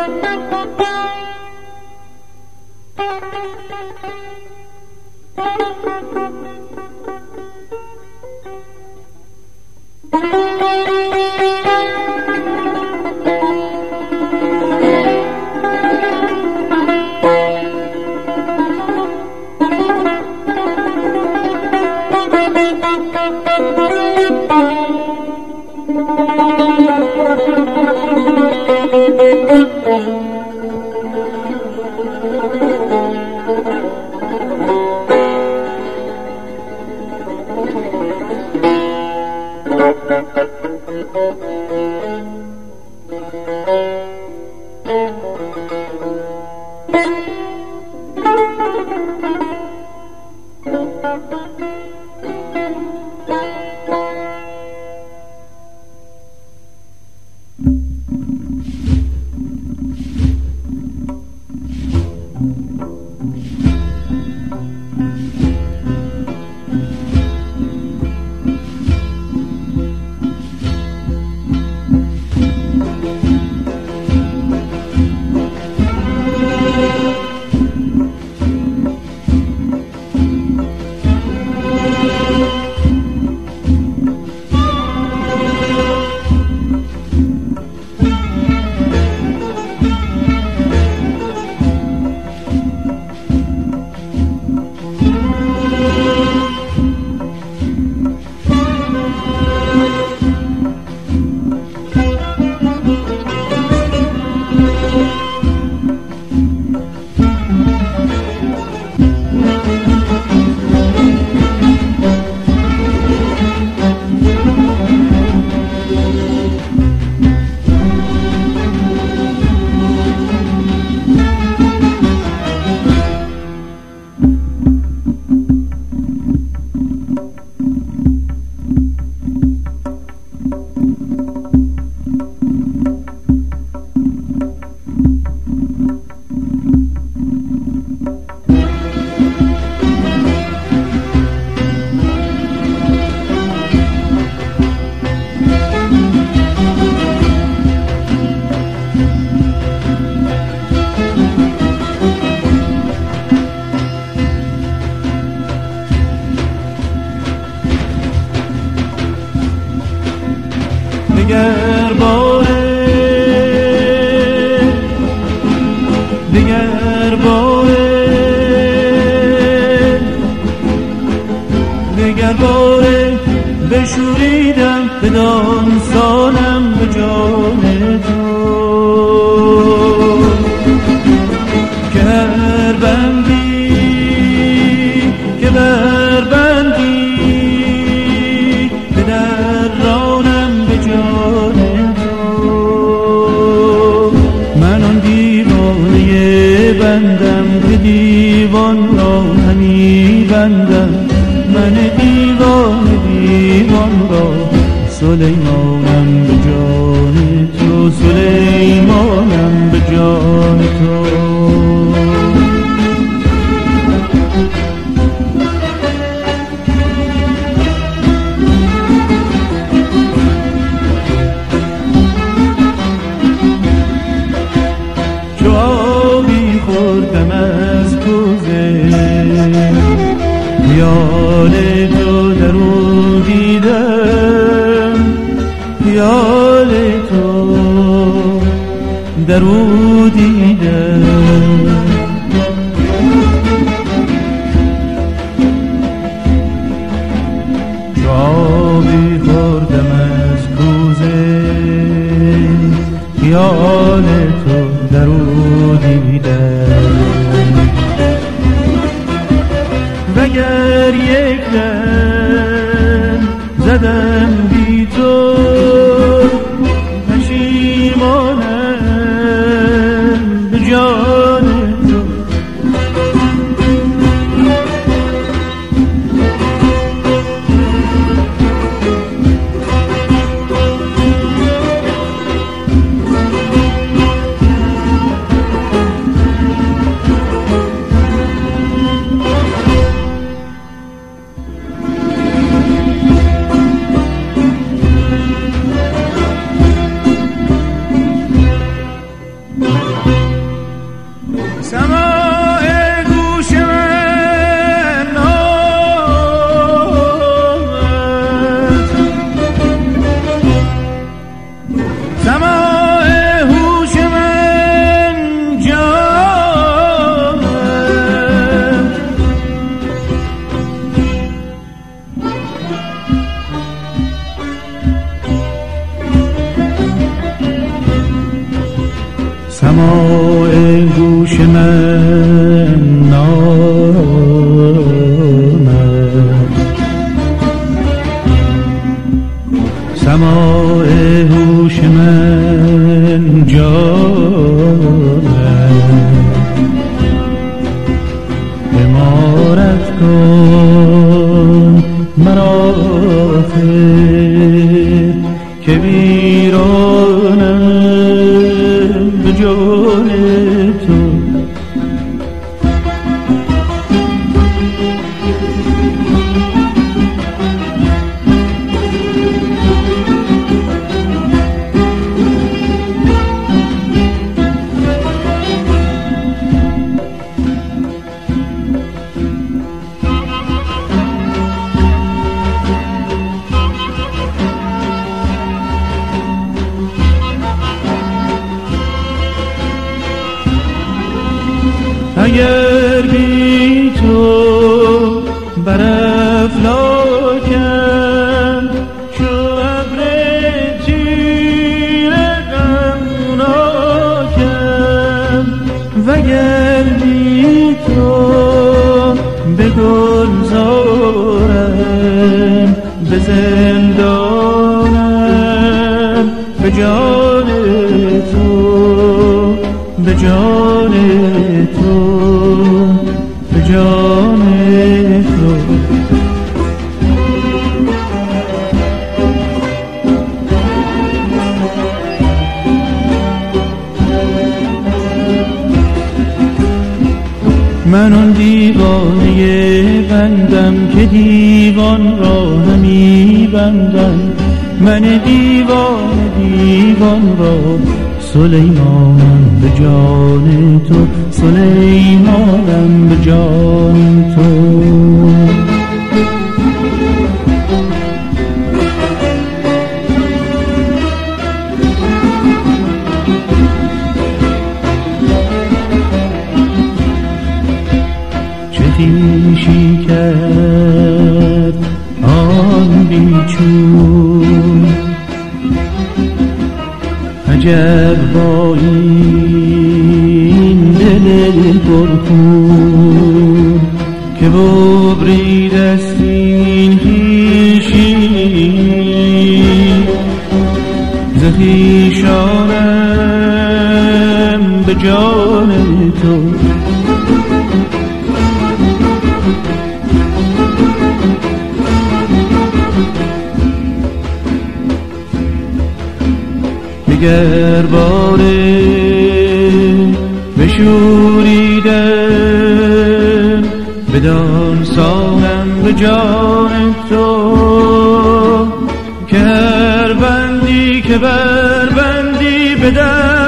دگر باره بشوریدم بدان سالم به جان تو که هر بندی که بربندی به در رانم به جان تو. من آن دیوانه بندم که دیوان را همی بندم، من دیوان را سلیمانم به جان تو، سلیمانم به جان تو. چو آبی خوردم از کوزه، خیال تو در او دیدم، خیال تو در او دیدم. چو آبی خوردم از کوزه، خیال تو در او دیدم. وگر یک دم زدم بی تو، پشیمانم به جان تو. جان تو. اگر بی تو بر افلاکم چو ابر تیره غمناکم، وگر بی تو به گلزارم به زندانم، به جان تو، به جان تو، به جان تو. من آن دیوانه بندم که دیوان را نمی بندم، من دیوان را سلیمانم به جان تو، سلیمانم به جان تو. چه خویشی کرد آن بیچون، عجب با این دل پرخون که ببریدست این خویشی ز خویشانم به جان تو. اگر باره بشوریدم بدان سانم به جان تو، که هر بندی که بربندی بدن